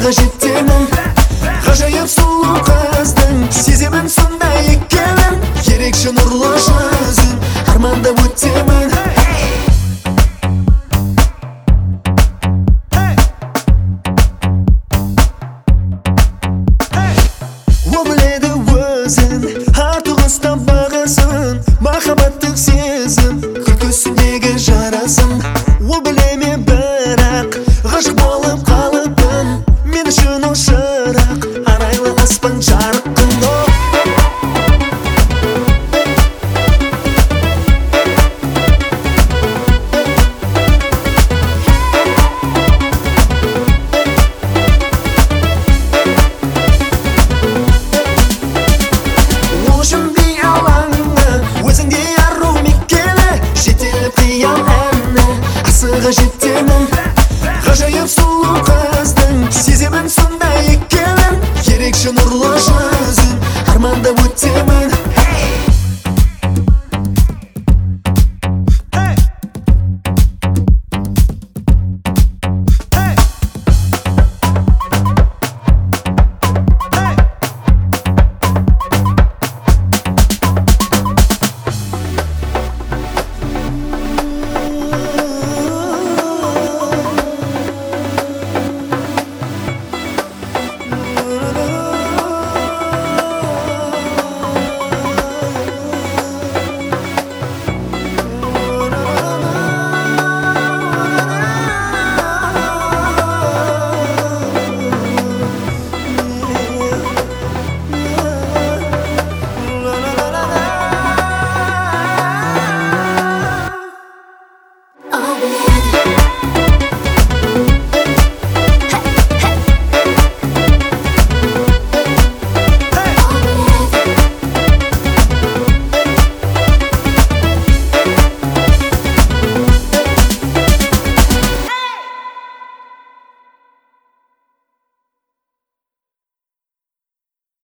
асыға жетемін. Ғажайып сұлу қыздың, сеземін сондай екенін. Ерекше нұрлы жүзін армандап өтемін. Ол біледі өзін, артық ұстап бағасын, махаббаттық сезім күлкісіндегі жарасын. Ол білеме бірақ ғашық болып қалыппын, мен үшін ол шырақ, арайлы аспан жарқын. Ол үшін би алаңы, өзіңде ару мекені, жетеліп қиял әні, асыға жетемін. Ғажайып сұлу